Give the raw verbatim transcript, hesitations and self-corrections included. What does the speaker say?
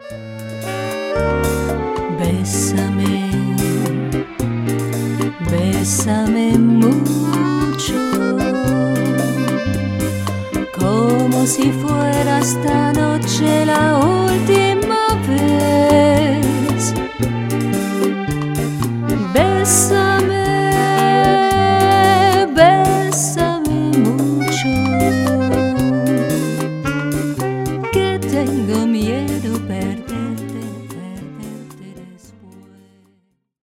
Bésame, bésame mucho, como si fuera esta noche la